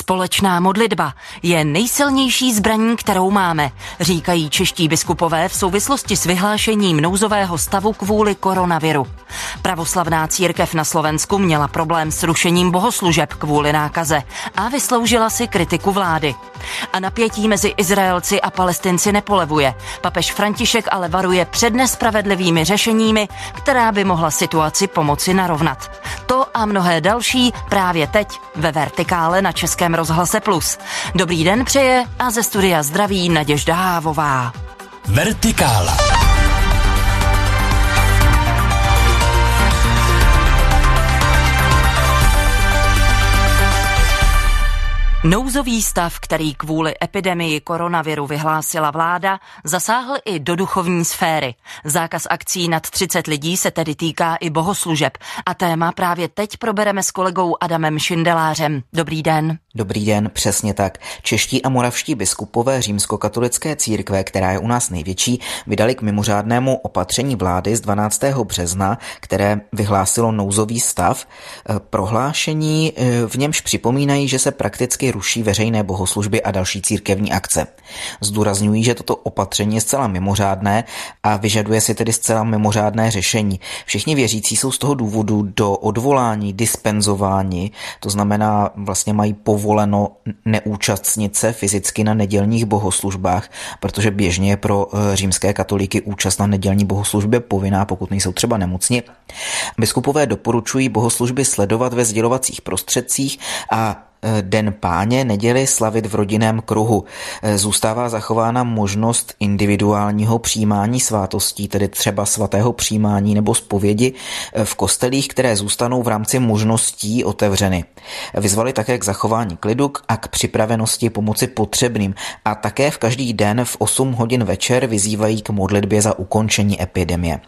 Společná modlitba je nejsilnější zbraní, kterou máme, říkají čeští biskupové v souvislosti s vyhlášením nouzového stavu kvůli koronaviru. Pravoslavná církev na Slovensku měla problém s rušením bohoslužeb kvůli nákaze a vysloužila si kritiku vlády. A napětí mezi Izraelci a Palestinci nepolevuje. Papež František ale varuje před nespravedlivými řešeními, která by mohla situaci pomoci narovnat. To a mnohé další právě teď ve Vertikále na Českém rozhlase Plus. Dobrý den přeje a ze studia zdraví Naděžda Hávová. Vertikála. Nouzový stav, který kvůli epidemii koronaviru vyhlásila vláda, zasáhl i do duchovní sféry. Zákaz akcí nad 30 lidí se tedy týká i bohoslužeb. A téma právě teď probereme s kolegou Adamem Šindelářem. Dobrý den. Dobrý den, přesně tak. Čeští a moravští biskupové římskokatolické církve, která je u nás největší, vydali k mimořádnému opatření vlády z 12. března, které vyhlásilo nouzový stav, prohlášení, v němž připomínají, že se prakticky ruší veřejné bohoslužby a další církevní akce. Zdůrazňují, že toto opatření je zcela mimořádné a vyžaduje si tedy zcela mimořádné řešení. Všichni věřící jsou z toho důvodu do odvolání, dispenzování, to znamená vlastně mají povoleno neúčastnit se fyzicky na nedělních bohoslužbách, protože běžně je pro římské katolíky účast na nedělní bohoslužbě povinná, pokud nejsou třeba nemocni. Biskupové doporučují bohoslužby sledovat ve sdělovacích prostředcích a Den Páně neděli slavit v rodinném kruhu. Zůstává zachována možnost individuálního přijímání svátostí, tedy třeba svatého přijímání nebo zpovědi v kostelích, které zůstanou v rámci možností otevřeny. Vyzvali také k zachování klidu a k připravenosti pomoci potřebným a také v každý den v 8 hodin večer vyzývají k modlitbě za ukončení epidemie.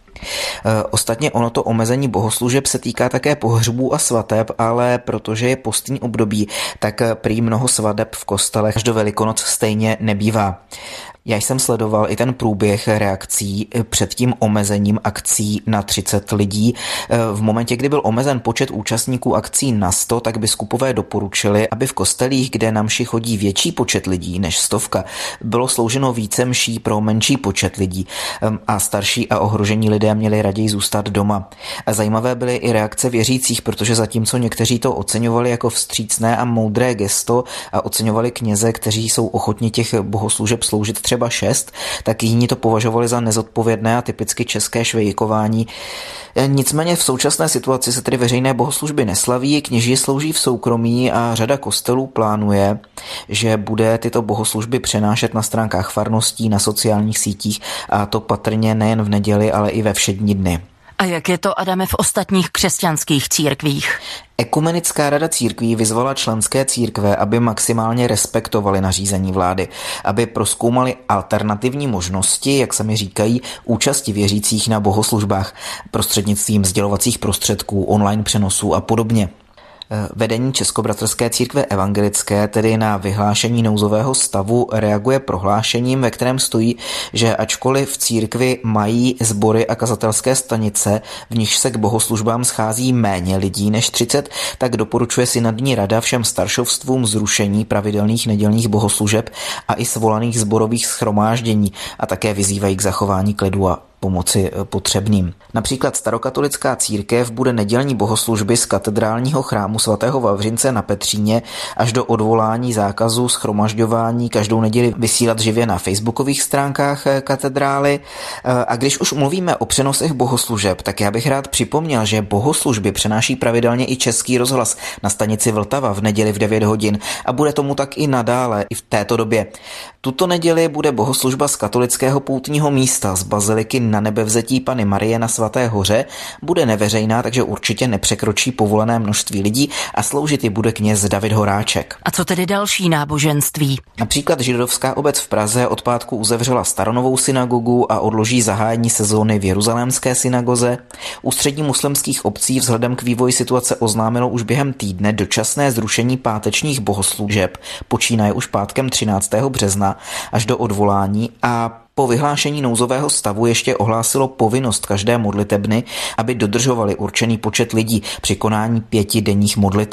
Ostatně ono to omezení bohoslužeb se týká také pohřbů a svateb, ale protože je postní období, tak prý mnoho svateb v kostelech až do Velikonoc stejně nebývá. Já jsem sledoval i ten průběh reakcí před tím omezením akcí na 30 lidí. V momentě, kdy byl omezen počet účastníků akcí na 100, tak biskupové doporučili, aby v kostelích, kde na mši chodí větší počet lidí než 100, bylo slouženo více mší pro menší počet lidí a starší a ohrožení lidé měli raději zůstat doma. A zajímavé byly i reakce věřících, protože zatímco někteří to oceňovali jako vstřícné a moudré gesto a oceňovali kněze, kteří jsou ochotni těch bohoslužeb sloužit třeba 6, tak jiní to považovali za nezodpovědné a typicky české švejkování. Nicméně v současné situaci se tedy veřejné bohoslužby neslaví, kněží slouží v soukromí a řada kostelů plánuje, že bude tyto bohoslužby přenášet na stránkách farností, na sociálních sítích a to patrně nejen v neděli, ale i ve všední dny. A jak je to, Adame, v ostatních křesťanských církvích? Ekumenická rada církví vyzvala členské církve, aby maximálně respektovali nařízení vlády, aby prozkoumali alternativní možnosti, jak sami říkají, účasti věřících na bohoslužbách prostřednictvím sdělovacích prostředků, online přenosů a podobně. Vedení Českobratrské církve evangelické tedy na vyhlášení nouzového stavu reaguje prohlášením, ve kterém stojí, že ačkoliv v církvi mají sbory a kazatelské stanice, v nichž se k bohoslužbám schází méně lidí než 30, tak doporučuje synodní rada všem staršovstvům zrušení pravidelných nedělních bohoslužeb a i svolaných sborových shromáždění a také vyzývají k zachování klidu a pomoci potřebným. Například starokatolická církev bude nedělní bohoslužby z katedrálního chrámu svatého Vavřince na Petříně až do odvolání zákazu shromažďování každou neděli vysílat živě na facebookových stránkách katedrály. A když už mluvíme o přenosech bohoslužeb, tak já bych rád připomněl, že bohoslužby přenáší pravidelně i Český rozhlas na stanici Vltava v neděli v 9 hodin a bude tomu tak i nadále i v této době. Tuto neděli bude bohoslužba z katolického poutního místa z baziliky Na Nebevzetí Panny Marie na Svaté hoře, bude neveřejná, takže určitě nepřekročí povolené množství lidí a sloužit ji bude kněz David Horáček. A co tedy další náboženství? Například židovská obec v Praze od pátku uzavřela Staronovou synagogu a odloží zahájení sezóny v Jeruzalémské synagoze. Ústředí muslimských obcí vzhledem k vývoji situace oznámilo už během týdne dočasné zrušení pátečních bohoslužeb, počínaje už pátkem 13. března až do odvolání a po vyhlášení nouzového stavu ještě ohlásilo povinnost každé modlitebny, aby dodržovali určený počet lidí při konání 5 denních modliteb.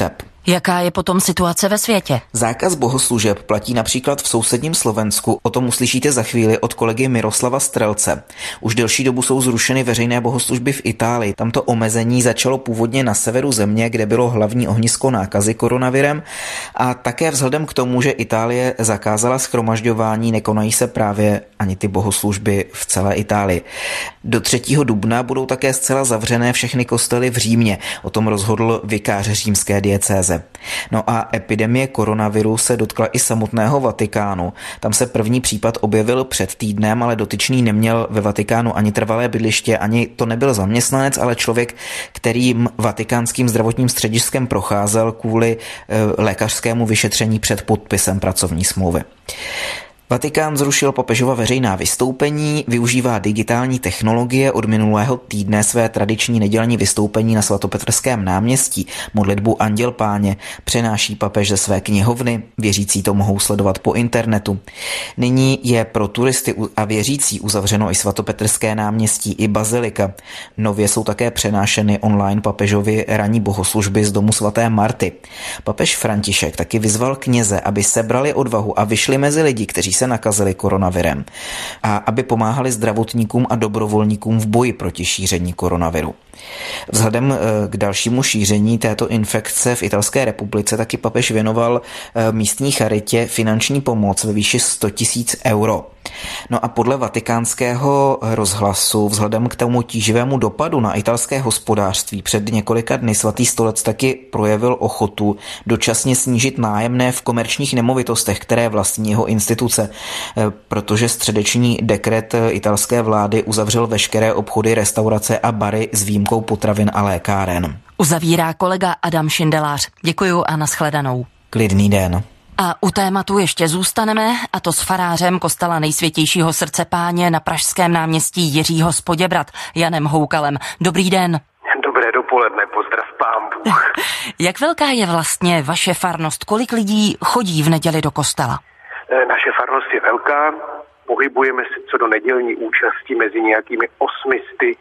Jaká je potom situace ve světě? Zákaz bohoslužeb platí například v sousedním Slovensku, o tom uslyšíte za chvíli od kolegy Miroslava Strelce. Už delší dobu jsou zrušeny veřejné bohoslužby v Itálii. Tamto omezení začalo původně na severu země, kde bylo hlavní ohnisko nákazy koronavirem, a také vzhledem k tomu, že Itálie zakázala shromažďování, nekonají se právě ani ty bohoslužby v celé Itálii. Do 3. dubna budou také zcela zavřené všechny kostely v Římě. O tom rozhodl vikář římské diecéze. No a epidemie koronaviru se dotkla i samotného Vatikánu. Tam se první případ objevil před týdnem, ale dotyčný neměl ve Vatikánu ani trvalé bydliště, ani to nebyl zaměstnanec, ale člověk, kterým vatikánským zdravotním střediskem procházel kvůli lékařskému vyšetření před podpisem pracovní smlouvy. Vatikán zrušil papežova veřejná vystoupení, využívá digitální technologie, od minulého týdne své tradiční nedělní vystoupení na svatopetrském náměstí, modlitbu Anděl Páně, přenáší papež ze své knihovny, věřící to mohou sledovat po internetu. Nyní je pro turisty a věřící uzavřeno i svatopetrské náměstí i bazilika. Nově jsou také přenášeny online papežovy ranní bohoslužby z domu svaté Marty. Papež František taky vyzval kněze, aby sebrali odvahu a vyšli mezi lidi, kteří se nakazili koronavirem, a aby pomáhali zdravotníkům a dobrovolníkům v boji proti šíření koronaviru. Vzhledem k dalšímu šíření této infekce v Italské republice taky papež věnoval místní charitě finanční pomoc ve výši 100 000 euro. No a podle vatikánského rozhlasu vzhledem k tomu tíživému dopadu na italské hospodářství před několika dny svatý stolec taky projevil ochotu dočasně snížit nájemné v komerčních nemovitostech, které vlastní jeho instituce, protože středeční dekret italské vlády uzavřel veškeré obchody, restaurace a bary s výjimkou potravin a lékáren. Uzavírá kolega Adam Šindelář. Děkuju a nashledanou. Klidný den. A u tématu ještě zůstaneme, a to s farářem kostela Nejsvětějšího srdce Páně na pražském náměstí Jiřího z Poděbrad, Janem Houkalem. Dobrý den. Dobré dopoledne, pozdrav pán Bůh. Jak velká je vlastně vaše farnost? Kolik lidí chodí v neděli do kostela? Naše farnost je velká, pohybujeme se co do nedělní účasti mezi nějakými 800,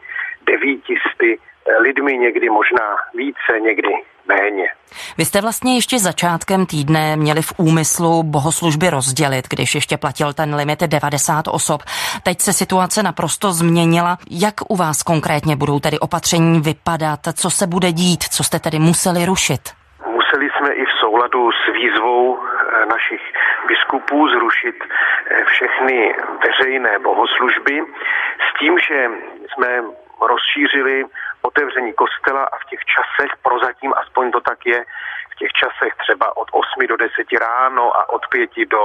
900 lidmi, někdy možná více, někdy méně. Vy jste vlastně ještě začátkem týdne měli v úmyslu bohoslužby rozdělit, když ještě platil ten limit 90 osob. Teď se situace naprosto změnila. Jak u vás konkrétně budou tedy opatření vypadat? Co se bude dít? Co jste tedy museli rušit? Museli jsme i v souladu s výzvou našich biskupů zrušit všechny veřejné bohoslužby s tím, že jsme rozšířili otevření kostela a v těch časech, prozatím aspoň to tak je, v těch časech třeba od 8 do 10 ráno a od 5 do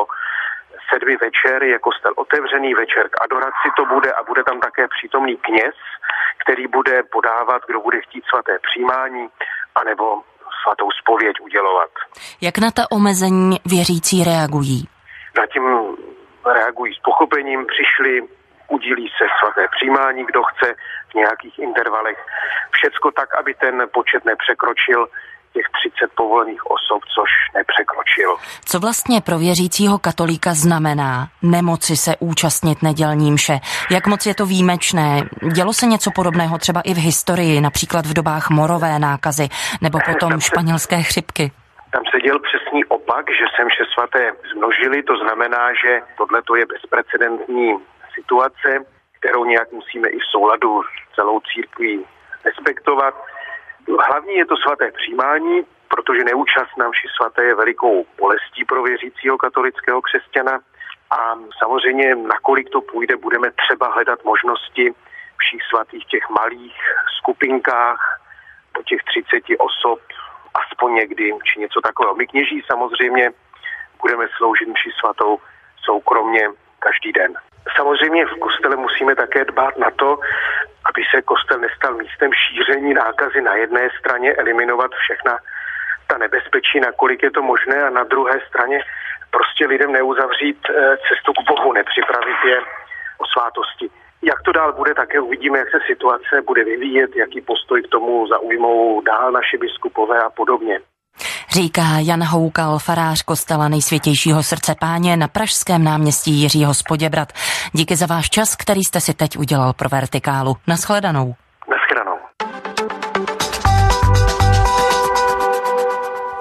7 večer je kostel otevřený, večer k adoraci to bude a bude tam také přítomný kněz, který bude podávat, kdo bude chtít svaté přijímání anebo svatou zpověď udělovat. Jak na ta omezení věřící reagují? Zatím reagují s pochopením, přišli, udílí se svaté přijímání, kdo chce v nějakých intervalech. Všecko tak, aby ten počet nepřekročil těch 30 povolených osob, což nepřekročil. Co vlastně pro věřícího katolíka znamená nemoci se účastnit nedělní mše? Jak moc je to výjimečné? Dělo se něco podobného třeba i v historii, například v dobách morové nákazy nebo potom španělské chřipky? Tam se děl přesný opak, že se mše svaté zmnožily, to znamená, že tohleto je bezprecedentní situace, kterou nějak musíme i v souladu s celou církví respektovat. Hlavní je to svaté přijímání, protože neúčast na mši svaté je velikou bolestí pro věřícího katolického křesťana a samozřejmě nakolik to půjde, budeme třeba hledat možnosti všech svatých těch malých skupinkách do těch 30 osob, aspoň někdy, či něco takového. My kněží samozřejmě budeme sloužit mši svatou soukromně každý den. Samozřejmě v kostele musíme také dbát na to, aby se kostel nestal místem šíření nákazy na jedné straně, eliminovat všechna ta nebezpečí, nakolik je to možné, a na druhé straně prostě lidem neuzavřít cestu k Bohu, nepřipravit je o svátosti. Jak to dál bude, také uvidíme, jak se situace bude vyvíjet, jaký postoj k tomu zaujmou dál naši biskupové a podobně. Říká Jan Houkal, farář kostela Nejsvětějšího srdce Páně na pražském náměstí Jiřího z Poděbrad. Díky za váš čas, který jste si teď udělal pro Vertikálu. Naschledanou. Naschledanou.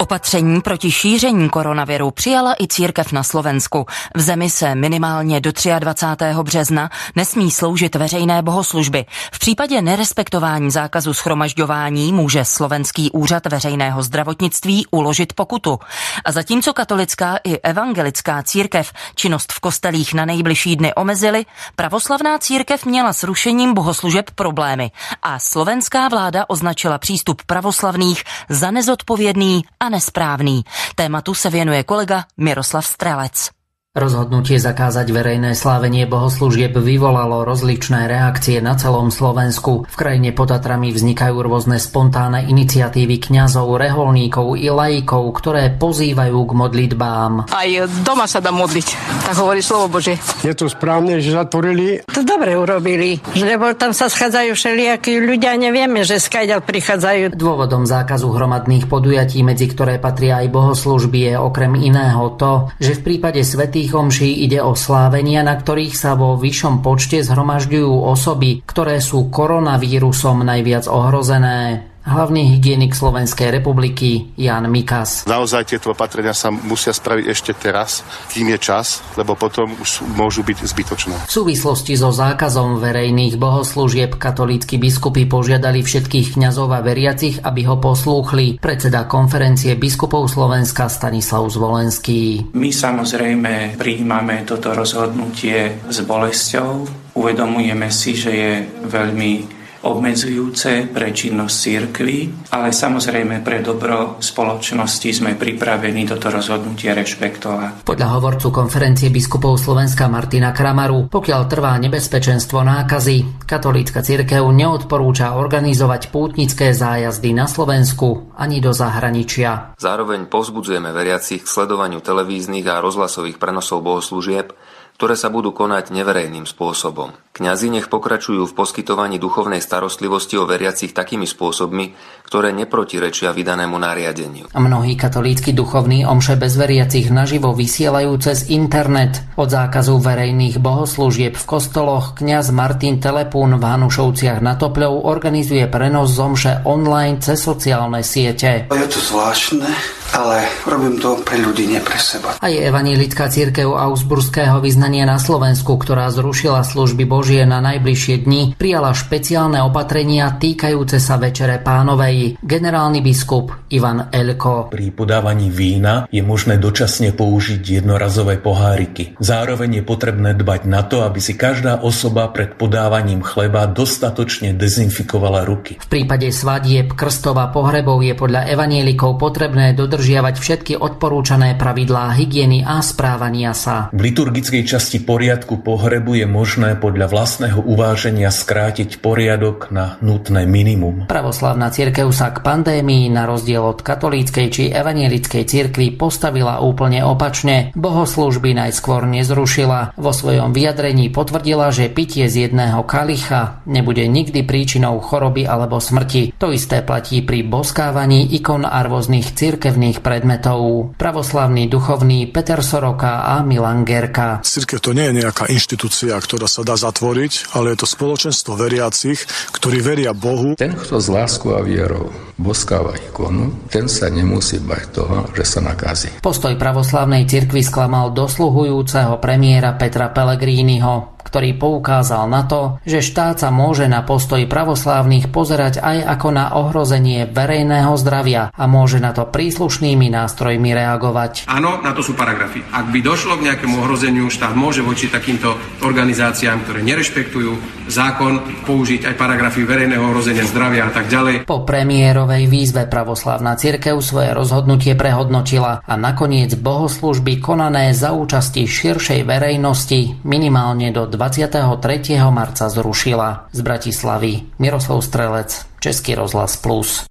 Opatření proti šíření koronaviru přijala i církev na Slovensku. V zemi se minimálně do 23. března nesmí sloužit veřejné bohoslužby. V případě nerespektování zákazu shromažďování může Slovenský úřad veřejného zdravotnictví uložit pokutu. A zatímco katolická i evangelická církev činnost v kostelích na nejbližší dny omezily, pravoslavná církev měla s rušením bohoslužeb problémy a slovenská vláda označila přístup pravoslavných za nezodpovědný a nesprávný. Tématu se věnuje kolega Miroslav Strelec. Rozhodnutie zakázať verejné slávenie bohoslúžieb vyvolalo rozličné reakcie na celom Slovensku. V krajine pod Tatrami vznikajú rôzne spontánne iniciatívy kňazov, reholníkov i laikov, ktoré pozývajú k modlitbám. Aj doma sa dá modliť, tak hovorí slovo Božie. Je to správne, že zatvorili? To dobre urobili, lebo tam sa schádzajú všelijakí ľudia, nevieme, že skadiaľ prichádzajú. Dôvodom zákazu hromadných podujatí, medzi ktoré patria aj bohoslúžby, je okrem iného to, že v prípade svätých omší ide o slávenia, na ktorých sa vo vyššom počte zhromažďujú osoby, ktoré sú koronavírusom najviac ohrozené. Hlavný hygienik Slovenskej republiky Jan Mikas. Naozaj tieto opatrenia sa musia spraviť ešte teraz, kým je čas, lebo potom už môžu byť zbytočné. V súvislosti so zákazom verejných bohoslúžieb katolícki biskupy požiadali všetkých kňazov a veriacich, aby ho poslúchli. Predseda konferencie biskupov Slovenska Stanislav Zvolenský. My samozrejme prijímame toto rozhodnutie s bolesťou. Uvedomujeme si, že je veľmi obmedzujúce pre činnosť cirkvi, ale samozrejme pre dobro spoločnosti sme pripravení toto rozhodnutie rešpektovať. Podľa hovorcu konferencie biskupov Slovenska Martina Kramaru, pokiaľ trvá nebezpečenstvo nákazy, katolícka cirkev neodporúča organizovať pútnické zájazdy na Slovensku ani do zahraničia. Zároveň povzbudzujeme veriacich k sledovaniu televíznych a rozhlasových prenosov bohoslúžieb, ktoré sa budú konať neverejným spôsobom. Kňazi nech pokračujú v poskytovaní duchovnej starostlivosti o veriacich takými spôsobmi, ktoré neprotirečia vydanému nariadeniu. Mnohí katolícki duchovní omše bez veriacich naživo vysielajú cez internet. Od zákazu verejných bohoslúžieb v kostoloch kňaz Martin Telepún v Hanušovciach nad Topľou organizuje prenos z omše online cez sociálne siete. Je to zvláštne, ale robím to pre ľudí, nie pre seba. Aj evanjelická cirkev Augsburského vyznania na Slovensku, ktorá zrušila služby Božie na najbližšie dni, prijala špeciálne opatrenia týkajúce sa Večere Pánovej. Generálny biskup Ivan Elko. Pri podávaní vína je možné dočasne použiť jednorazové poháriky. Zároveň je potrebné dbať na to, aby si každá osoba pred podávaním chleba dostatočne dezinfikovala ruky. V prípade svadieb, krstov a pohrebov je podľa evanjelikov potrebné dodržiavať všetky odporúčané pravidlá hygieny a správania sa. V liturgickej časti poriadku pohrebu je možné podľa vlastného uváženia skrátiť poriadok na nutné minimum. Pravoslavná cirkev sa k pandémii na rozdiel od katolíckej či evanjelickej cirkvi postavila úplne opačne. Bohoslúžby najskôr nezrušila. Vo svojom vyjadrení potvrdila, že pitie z jedného kalicha nebude nikdy príčinou choroby alebo smrti. To isté platí pri boskávaní ikon a rôznych cirkevných predmetov. Pravoslavný duchovný Peter Soroka a Milan Gerka. Cirkev to nie je nejaká inštitúcia, ktorá sa dá zatvoriť, ale je to spoločenstvo veriacich, ktorí veria Bohu. Ten, kto z láskou a vierou boskáva ikonu, ten sa nemusí bať toho, že sa nakazí. Postoj pravoslavnej cirkvi sklamal dosluhujúceho premiéra Petra Pellegriniho, ktorý poukázal na to, že štát sa môže na postoj pravoslávnych pozerať aj ako na ohrozenie verejného zdravia a môže na to príslušnými nástrojmi reagovať. Áno, na to sú paragrafy. Ak by došlo k nejakému ohrozeniu, štát môže voči takýmto organizáciám, ktoré nerešpektujú zákon, použiť aj paragrafy verejného ohrozenia zdravia a tak ďalej. Po premiérovej výzve pravoslavná cirkev svoje rozhodnutie prehodnotila a nakoniec bohoslúžby konané za účasti širšej verejnosti minimálne do 23. marca zrušila. Z Bratislavy Miroslav Strelec, Český rozhlas Plus.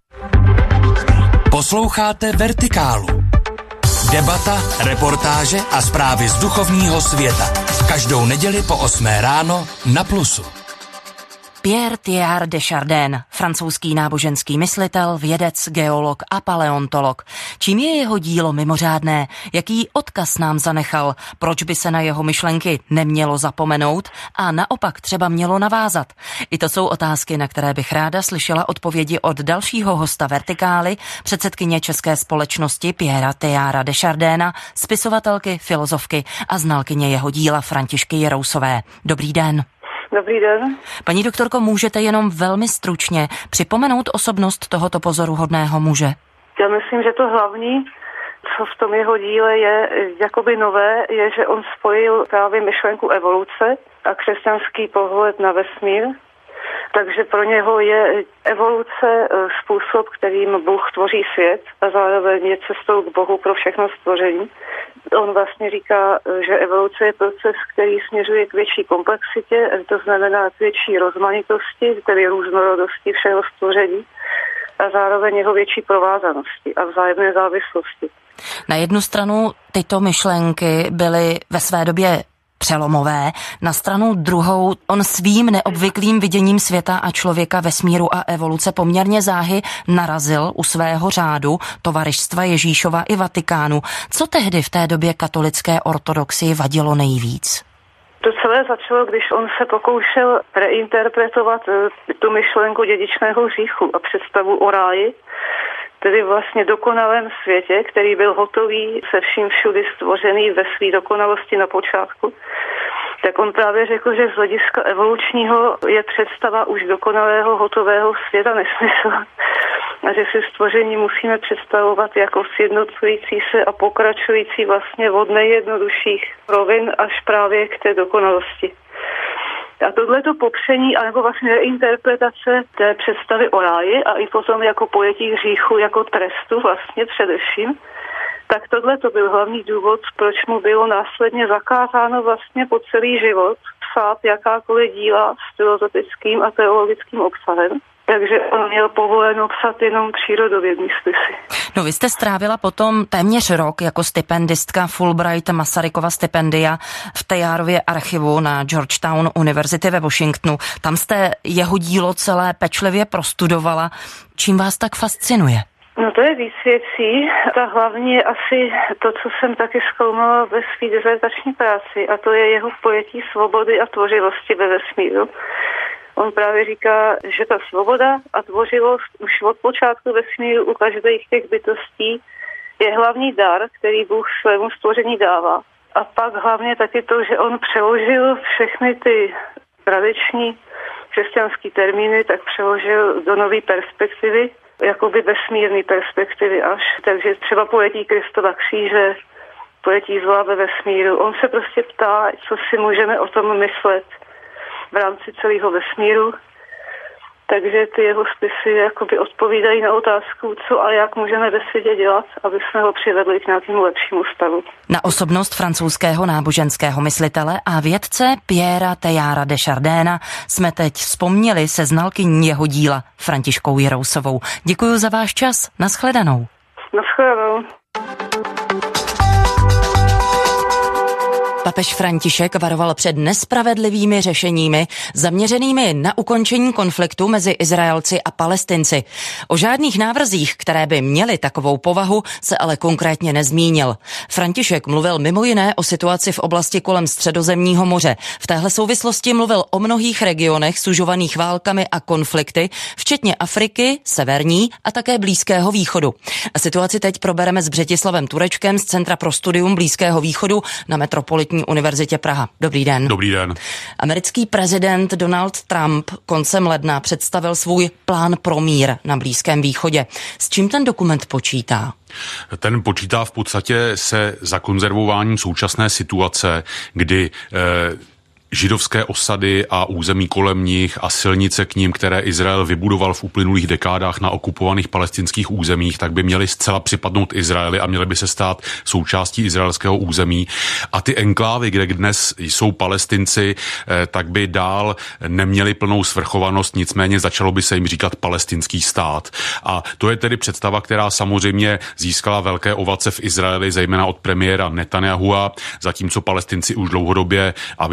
Posloucháte Vertikálu. Debata, reportáže a zprávy z duchovního světa. Každou neděli po 8 ráno na Plusu. Pierre Teilhard de Chardin, francouzský náboženský myslitel, vědec, geolog a paleontolog. Čím je jeho dílo mimořádné? Jaký odkaz nám zanechal? Proč by se na jeho myšlenky nemělo zapomenout a naopak třeba mělo navázat? I to jsou otázky, na které bych ráda slyšela odpovědi od dalšího hosta Vertikály, předsedkyně České společnosti Pierra Teilhara de Chardina, spisovatelky, filozofky a znalkyně jeho díla Františky Jirousové. Dobrý den. Dobrý den. Paní doktorko, můžete jenom velmi stručně připomenout osobnost tohoto pozoruhodného muže? Já myslím, že to hlavní, co v tom jeho díle je jakoby nové, je, že on spojil právě myšlenku evoluce a křesťanský pohled na vesmír. Takže pro něho je evoluce způsob, kterým Bůh tvoří svět a zároveň je cestou k Bohu pro všechno stvoření. On vlastně říká, že evoluce je proces, který směřuje k větší komplexitě, to znamená k větší rozmanitosti, tedy různorodosti všeho stvoření a zároveň jeho větší provázanosti a vzájemné závislosti. Na jednu stranu tyto myšlenky byly ve své době přelomové, na stranu druhou on svým neobvyklým viděním světa a člověka, vesmíru a evoluce poměrně záhy narazil u svého řádu, Tovarištva Ježíšova i Vatikánu. Co tehdy v té době katolické ortodoxii vadilo nejvíc? To celé začalo, když on se pokoušel reinterpretovat tu myšlenku dědičného hříchu a představu o ráji, tedy vlastně dokonalém světě, který byl hotový, se vším všudy stvořený ve své dokonalosti na počátku. Tak on právě řekl, že z hlediska evolučního je představa už dokonalého hotového světa nesmysl. A že si stvoření musíme představovat jako sjednocující se a pokračující vlastně od nejjednodušších rovin až právě k té dokonalosti. A tohleto popření, anebo vlastně reinterpretace té představy o ráji a i potom jako pojetí hříchu, jako trestu vlastně především, tak tohle to byl hlavní důvod, proč mu bylo následně zakázáno vlastně po celý život psát jakákoliv díla s filozofickým a teologickým obsahem. Takže on měl povoleno psat jenom přírodovědní spisy. No vy jste strávila potom téměř rok jako stipendistka Fulbright Masarykova stipendia v Teilharově archivu na Georgetown University ve Washingtonu. Tam jste jeho dílo celé pečlivě prostudovala. Čím vás tak fascinuje? No to je víc věcí. Ta hlavní je asi to, co jsem taky zkoumala ve své dizertační práci, a to je jeho pojetí svobody a tvořivosti ve vesmíru. On právě říká, že ta svoboda a tvořivost už od počátku vesmíru u každých těch bytostí je hlavní dar, který Bůh svému stvoření dává. A pak hlavně taky to, že on přeložil všechny ty tradiční křesťanské termíny, tak přeložil do nové perspektivy, jakoby vesmírné perspektivy až. Takže třeba pojetí Kristova kříže, pojetí zla ve vesmíru. On se prostě ptá, co si můžeme o tom myslet v rámci celého vesmíru. Takže ty jeho spisy jakoby odpovídají na otázku, co a jak můžeme ve světě dělat, aby jsme ho přivedli k nějakému lepšímu stavu. Na osobnost francouzského náboženského myslitele a vědce Pierra Teilhara de Chardina jsme teď vzpomněli se znalkyní jeho díla Františkou Jirousovou. Děkuji za váš čas. Naschledanou. Naschledanou. Papež František varoval před nespravedlivými řešeními zaměřenými na ukončení konfliktu mezi Izraelci a Palestinci. O žádných návrzích, které by měly takovou povahu, se ale konkrétně nezmínil. František mluvil mimo jiné o situaci v oblasti kolem Středozemního moře. V téhle souvislosti mluvil o mnohých regionech sužovaných válkami a konflikty, včetně Afriky, severní a také Blízkého východu. A situaci teď probereme s Břetislavem Turečkem z Centra pro studium Blízkého východu na Metropolitní univerzitě Praha. Dobrý den. Dobrý den. Americký prezident Donald Trump koncem ledna představil svůj plán pro mír na Blízkém východě. S čím ten dokument počítá? Ten počítá v podstatě se zakonzervováním současné situace, kdy židovské osady a území kolem nich a silnice k nim, které Izrael vybudoval v uplynulých dekádách na okupovaných palestinských územích, tak by měly zcela připadnout Izraeli a měly by se stát součástí izraelského území. A ty enklávy, kde dnes jsou Palestinci, tak by dál neměli plnou svrchovanost, nicméně začalo by se jim říkat palestinský stát. A to je tedy představa, která samozřejmě získala velké ovace v Izraeli, zejména od premiéra Netanyahua, zatímco Palestinci už dlouhodobě avizovali,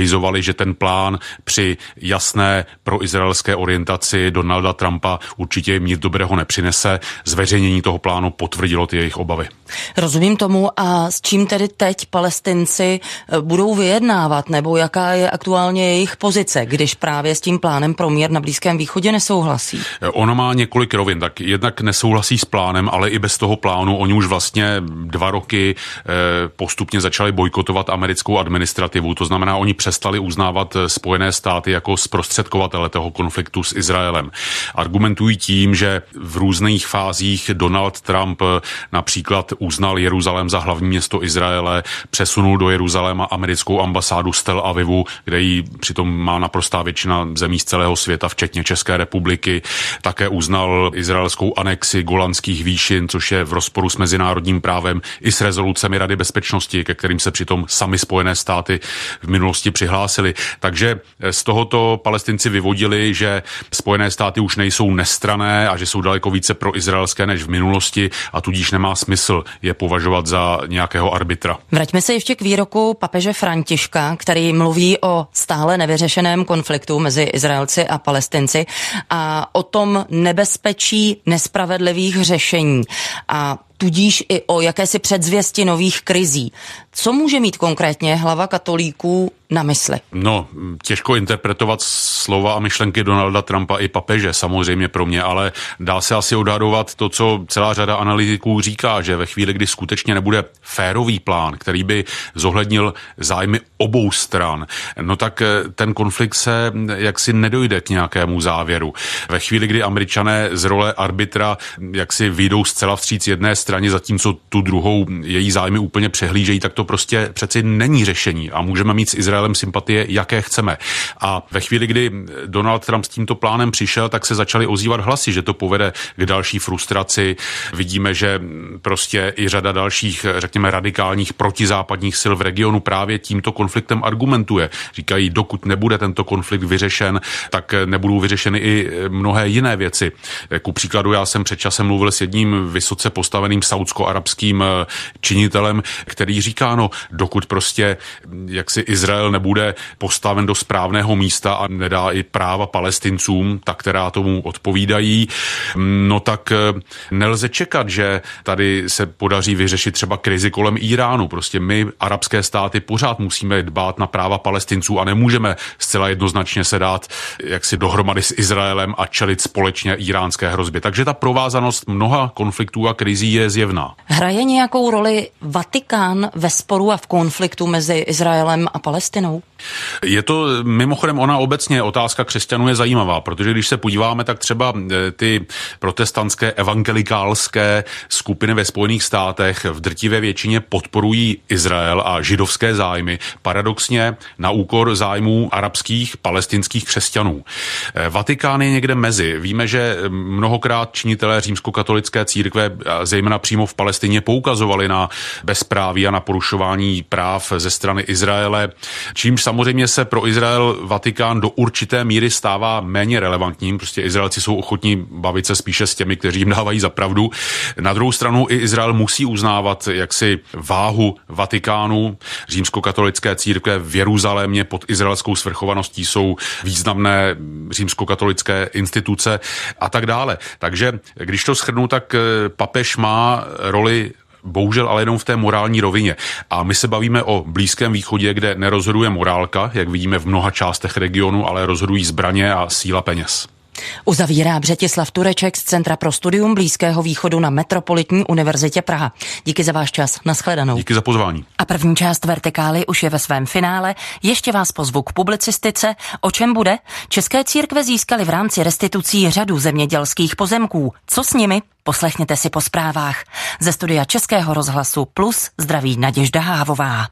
že ten plán při jasné proizraelské orientaci Donalda Trumpa určitě jim nic dobrého nepřinese. Zveřejnění toho plánu potvrdilo ty jejich obavy. Rozumím tomu, a s čím tedy teď Palestinci budou vyjednávat, nebo jaká je aktuálně jejich pozice, když právě s tím plánem pro mír na Blízkém východě nesouhlasí? Ono má několik rovin, tak jednak nesouhlasí s plánem, ale i bez toho plánu oni už vlastně 2 roky postupně začali bojkotovat americkou administrativu, to znamená, oni přestali uznávat Spojené státy jako zprostředkovatele toho konfliktu s Izraelem. Argumentují tím, že v různých fázích Donald Trump například uznal Jeruzalém za hlavní město Izraele, přesunul do Jeruzaléma americkou ambasádu z Tel Avivu, kde ji přitom má naprostá většina zemí z celého světa, včetně České republiky. Také uznal izraelskou anexi Golanských výšin, což je v rozporu s mezinárodním právem i s rezolucemi Rady bezpečnosti, ke kterým se přitom sami Spojené státy v minulosti přihlásili. Takže z tohoto Palestinci vyvodili, že Spojené státy už nejsou nestranné a že jsou daleko více proizraelské než v minulosti a tudíž nemá smysl je považovat za nějakého arbitra. Vraťme se ještě k výroku papeže Františka, který mluví o stále nevyřešeném konfliktu mezi Izraelci a Palestinci a o tom nebezpečí nespravedlivých řešení a tudíž i o jakési předzvěsti nových krizí. Co může mít konkrétně hlava katolíků na mysli? No, těžko interpretovat slova a myšlenky Donalda Trumpa i papeže, samozřejmě pro mě, ale dá se asi odhadovat to, co celá řada analytiků říká, že ve chvíli, kdy skutečně nebude férový plán, který by zohlednil zájmy obou stran, no tak ten konflikt se jaksi nedojde k nějakému závěru. Ve chvíli, kdy Američané z role arbitra jaksi vyjdou zcela vstříc jedné straně, zatímco tu druhou její zájmy úplně přehlížejí, tak to prostě přeci není řešení a můžeme mít s Izraelem sympatie, jaké chceme. A ve chvíli, kdy Donald Trump s tímto plánem přišel, tak se začaly ozývat hlasy, že to povede k další frustraci. Vidíme, že prostě i řada dalších, řekněme, radikálních protizápadních sil v regionu právě tímto konfliktem argumentuje. Říkají, dokud nebude tento konflikt vyřešen, tak nebudou vyřešeny i mnohé jiné věci. Ku příkladu, já jsem před časem mluvil s jedním vysoce postaveným saudsko-arabským činitelem, který říká, no, dokud prostě jaksi Izrael nebude postaven do správného místa a nedá i práva Palestincům, ta, která tomu odpovídají, no tak nelze čekat, že tady se podaří vyřešit třeba krizi kolem Iránu. Prostě my, arabské státy, pořád musíme dbát na práva Palestinců a nemůžeme zcela jednoznačně se dát jaksi dohromady s Izraelem a čelit společně iránské hrozbě. Takže ta provázanost mnoha konfliktů a krizí je zjevná. Hraje nějakou roli Vatikán ve sporu a v konfliktu mezi Izraelem a Palestinou? Je to mimochodem ona obecně otázka křesťanů je zajímavá, protože když se podíváme, tak třeba ty protestantské evangelikálské skupiny ve Spojených státech v drtivé většině podporují Izrael a židovské zájmy, paradoxně na úkor zájmů arabských, palestinských křesťanů. Vatikán je někde mezi. Víme, že mnohokrát činitelé římskokatolické církve, zejména přímo v Palestině, poukazovali na bezpráví a na porušování práv ze strany Izraele, čímž samozřejmě se pro Izrael Vatikán do určité míry stává méně relevantním. Prostě Izraelci jsou ochotní bavit se spíše s těmi, kteří jim dávají za pravdu. Na druhou stranu i Izrael musí uznávat jaksi váhu Vatikánu. Římskokatolické církve v Jeruzalémě pod izraelskou svrchovaností jsou významné římskokatolické instituce a tak dále. Takže když to shrnu, tak papež má roli bohužel ale jenom v té morální rovině. A my se bavíme o Blízkém východě, kde nerozhoduje morálka, jak vidíme v mnoha částech regionu, ale rozhodují zbraně a síla peněz. Uzavírá Břetislav Tureček z Centra pro studium Blízkého východu na Metropolitní univerzitě Praha. Díky za váš čas. Nashledanou. Díky za pozvání. A první část Vertikály už je ve svém finále. Ještě vás pozvu k publicistice. O čem bude? České církve získaly v rámci restitucí řadu zemědělských pozemků. Co s nimi? Poslechněte si po zprávách. Ze studia Českého rozhlasu Plus zdraví Naděžda Hávová.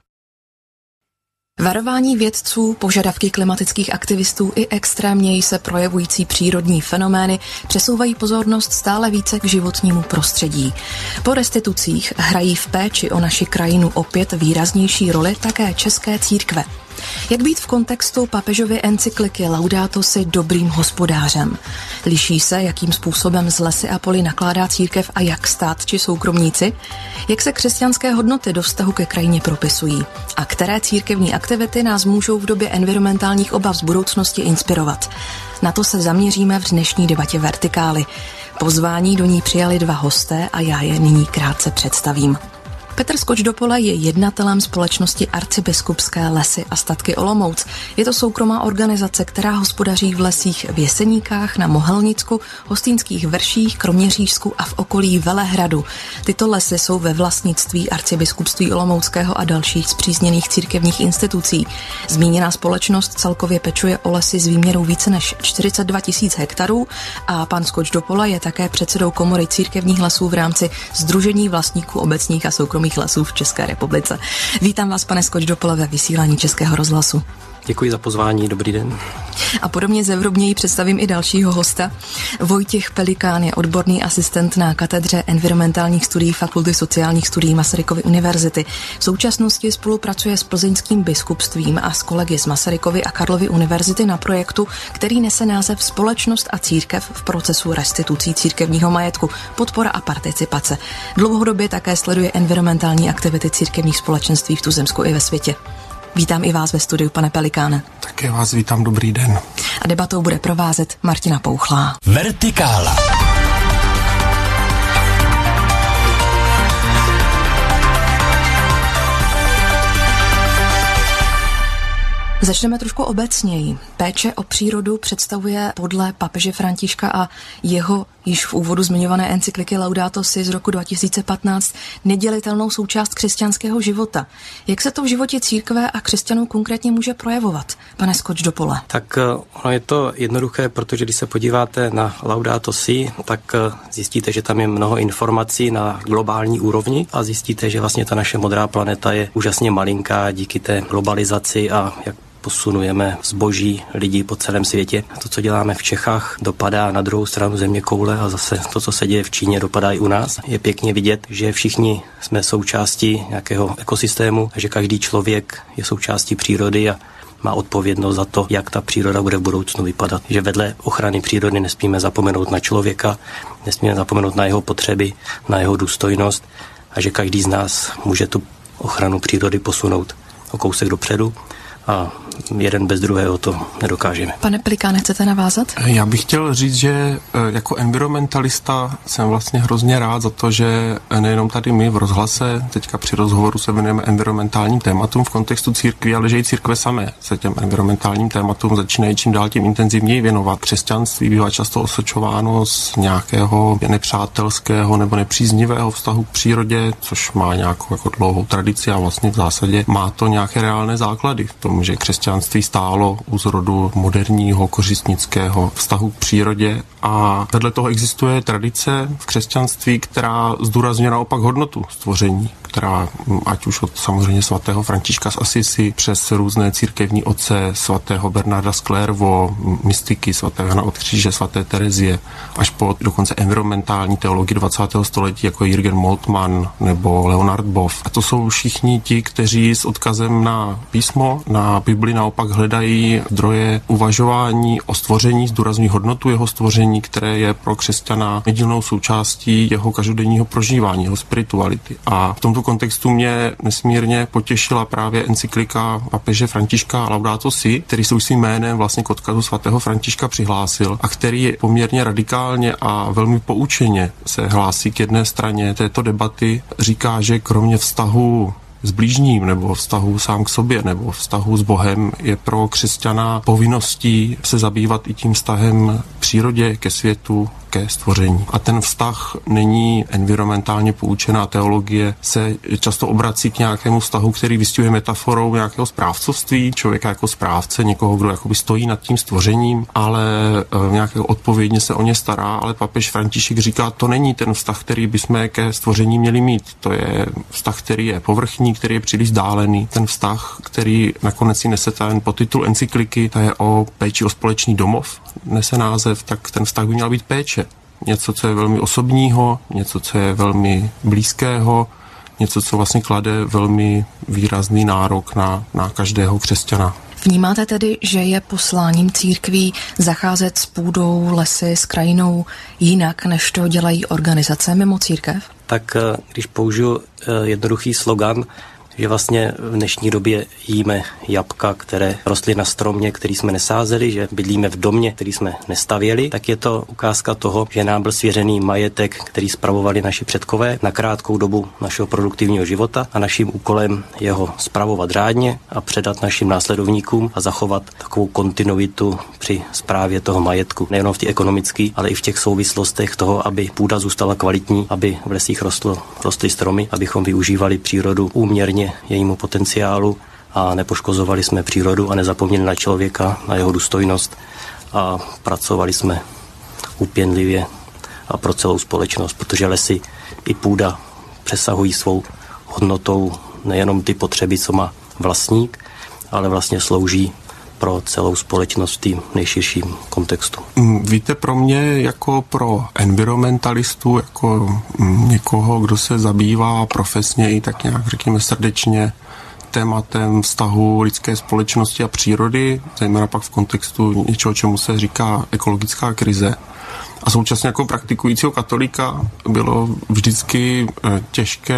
Varování vědců, požadavky klimatických aktivistů i extrémněji se projevující přírodní fenomény přesouvají pozornost stále více k životnímu prostředí. Po restitucích hrají v péči o naši krajinu opět výraznější roli také české církve. Jak být v kontextu papežovy encykliky Laudato si dobrým hospodářem? Liší se, jakým způsobem s lesy a poli nakládá církev a jak stát či soukromníci? Jak se křesťanské hodnoty do vztahu ke krajině propisují? A které církevní aktivity nás můžou v době environmentálních obav z budoucnosti inspirovat? Na to se zaměříme v dnešní debatě Vertikály. Pozvání do ní přijali 2 hosté a já je nyní krátce představím. Petr Skoč do Pole je jednatelem společnosti Arcibiskupské lesy a statky Olomouc. Je to soukromá organizace, která hospodaří v lesích v Jeseníkách, na Mohelnicku, Hostýnských Vrších, Kroměřížsku a v okolí Velehradu. Tyto lesy jsou ve vlastnictví Arcibiskupství Olomouckého a dalších spřízněných církevních institucí. Zmíněná společnost celkově pečuje o lesy s výměrou více než 42 000 hektarů a pan Skoč do Pole je také předsedou Komory církevních lesů v rámci Sdružení vlastníků obecních a soukromých lesů v České republice. Vítám vás, pane Skoč do Pole, ve vysílání Českého rozhlasu. Děkuji za pozvání, dobrý den. A podobně zevrubněji představím i dalšího hosta. Vojtěch Pelikán je odborný asistent na katedře environmentálních studií Fakulty sociálních studií Masarykovy univerzity. V současnosti spolupracuje s Plzeňským biskupstvím a s kolegy z Masarykovy a Karlovy univerzity na projektu, který nese název Společnost a církev v procesu restitucí církevního majetku, podpora a participace. Dlouhodobě také sleduje environmentální aktivity církevních společenství v tuzemsku i ve světě. Vítám i vás ve studiu, pane Pelikáne. Také vás vítám, dobrý den. A debatou bude provázet Martina Pouchlá. Vertikála. Začneme trošku obecněji. Péče o přírodu představuje podle papeže Františka a jeho již v úvodu zmiňované encykliky Laudato si z roku 2015 nedělitelnou součást křesťanského života. Jak se to v životě církve a křesťanů konkrétně může projevovat, pane Skoč do Pole? Tak ono je to jednoduché, protože když se podíváte na Laudato si, tak zjistíte, že tam je mnoho informací na globální úrovni a zjistíte, že vlastně ta naše modrá planeta je úžasně malinká díky té globalizaci a jak posunujeme zboží lidí po celém světě. To, co děláme v Čechách, dopadá na druhou stranu zeměkoule a zase to, co se děje v Číně, dopadá i u nás. Je pěkně vidět, že všichni jsme součástí nějakého ekosystému a že každý člověk je součástí přírody a má odpovědnost za to, jak ta příroda bude v budoucnu vypadat. Že vedle ochrany přírody nesmíme zapomenout na člověka, nesmíme zapomenout na jeho potřeby, na jeho důstojnost a že každý z nás může tu ochranu přírody posunout o kousek dopředu. A jeden bez druhého to nedokážeme. Pane Pelikáne, chcete navázat? Já bych chtěl říct, že jako environmentalista jsem vlastně hrozně rád za to, že nejenom tady my v rozhlase, teďka při rozhovoru se věnujeme environmentálním tématům v kontextu církví, ale že i církve samé se těm environmentálním tématům začínají čím dál tím intenzivněji věnovat. Křesťanství bývá často osočováno z nějakého nepřátelského nebo nepříznivého vztahu k přírodě, což má nějakou jako dlouhou tradici a vlastně v zásadě má to nějaké reálné základy v tom, že křesťanství stálo u zrodu moderního kořistnického vztahu k přírodě a vedle toho existuje tradice v křesťanství, která zdůrazňuje naopak hodnotu stvoření, která ať už od samozřejmě svatého Františka z Assisi přes různé církevní otce, svatého Bernarda z Clairvaux, mystiky svatého Jana od Kříže, svaté Terezie, až po dokonce environmentální teologii 20. století, jako Jürgen Moltmann nebo Leonard Boff. A to jsou všichni ti, kteří s odkazem na písmo, na Bibli naopak hledají zdroje uvažování o stvoření, zdůrazňují hodnotu jeho stvoření, které je pro křesťana nedílnou součástí jeho každodenního prožívání, jeho spirituality. A v tomto kontextu mě nesmírně potěšila právě encyklika papeže Františka Laudato si, který se už svým jménem vlastně k odkazu svatého Františka přihlásil a který poměrně radikálně a velmi poučeně se hlásí k jedné straně této debaty, říká, že kromě vztahu s blížním nebo vztahu sám k sobě nebo vztahu s Bohem je pro křesťana povinností se zabývat i tím vztahem k přírodě, ke světu, ke stvoření. A ten vztah není environmentálně poučená teologie, se často obrací k nějakému vztahu, který vystihuje metaforou nějakého správcovství, člověka jako správce, někoho, kdo jakoby stojí nad tím stvořením, ale nějakého odpovědně se o ně stará, ale papež František říká, to není ten vztah, který bychom ke stvoření měli mít. To je vztah, který je povrchní, který je příliš vzdálený. Ten vztah, který nakonec si nese ten podtitul encykliky, to je o péči o společný domov, nese název, tak ten vztah by měl být péče. Něco, co je velmi osobního, něco, co je velmi blízkého, něco, co vlastně klade velmi výrazný nárok na každého křesťana. Vnímáte tedy, že je posláním církví zacházet s půdou, lesy, s krajinou jinak, než to dělají organizace mimo církev? Tak když použiju jednoduchý slogan, že vlastně v dnešní době jíme jabka, které rostly na stromě, který jsme nesázeli, že bydlíme v domě, který jsme nestavěli, tak je to ukázka toho, že nám byl svěřený majetek, který spravovali naši předkové na krátkou dobu našeho produktivního života a naším úkolem je ho spravovat řádně a předat našim následovníkům a zachovat takovou kontinuitu při správě toho majetku. Nejenom v těch ekonomických, ale i v těch souvislostech toho, aby půda zůstala kvalitní, aby v lesích rostly stromy, abychom využívali přírodu úměrně jejímu potenciálu a nepoškozovali jsme přírodu a nezapomněli na člověka, na jeho důstojnost a pracovali jsme úpěnlivě a pro celou společnost, protože lesy i půda přesahují svou hodnotou nejenom ty potřeby, co má vlastník, ale vlastně slouží pro celou společnost v tým nejširším kontextu. Víte, pro mě jako pro environmentalistu, jako někoho, kdo se zabývá profesně i tak nějak, řekněme, srdečně tématem vztahu lidské společnosti a přírody, zejména pak v kontextu něčeho, čemu se říká ekologická krize. A současně jako praktikujícího katolíka bylo vždycky těžké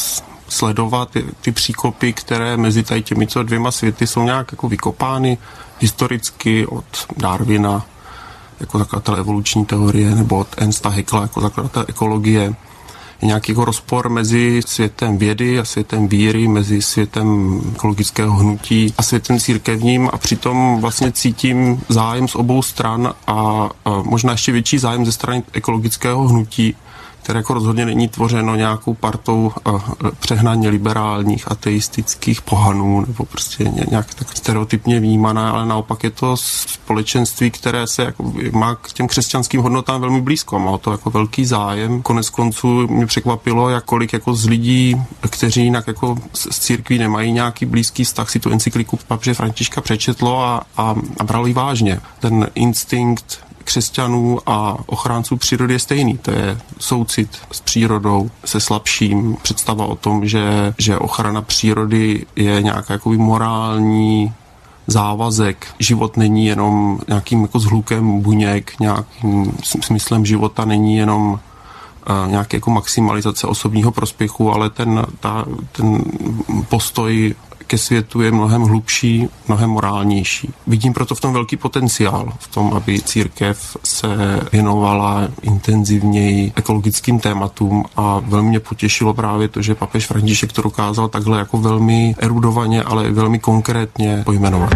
sledovat ty příkopy, které mezi tady těmito dvěma světy jsou nějak jako vykopány historicky od Darwina jako zakladatel evoluční teorie nebo od Ernsta Haeckela jako zakladatel ekologie. Je nějaký jako rozpor mezi světem vědy a světem víry, mezi světem ekologického hnutí a světem církevním a přitom vlastně cítím zájem z obou stran a možná ještě větší zájem ze strany ekologického hnutí, které jako rozhodně není tvořeno nějakou partou přehnaně liberálních, ateistických pohanů nebo prostě nějak tak stereotypně vnímané, ale naopak je to společenství, které se jako má k těm křesťanským hodnotám velmi blízko. Má to jako velký zájem. Konec konců mě překvapilo, kolik jako z lidí, kteří jinak jako z církví nemají nějaký blízký vztah, si tu encykliku papeže Františka přečetlo a bralo ji vážně. Ten instinkt křesťanů a ochránců přírody je stejný. To je soucit s přírodou, se slabším, představa o tom, že ochrana přírody je nějaký jako morální závazek. Život není jenom nějakým jako zhlukem buněk, nějakým smyslem života není jenom nějaké jako maximalizace osobního prospěchu, ale ten postoj ke světu je mnohem hlubší, mnohem morálnější. Vidím proto v tom velký potenciál, v tom, aby církev se věnovala intenzivněji ekologickým tématům a velmi mě potěšilo právě to, že papež František to dokázal takhle jako velmi erudovaně, ale velmi konkrétně pojmenovat.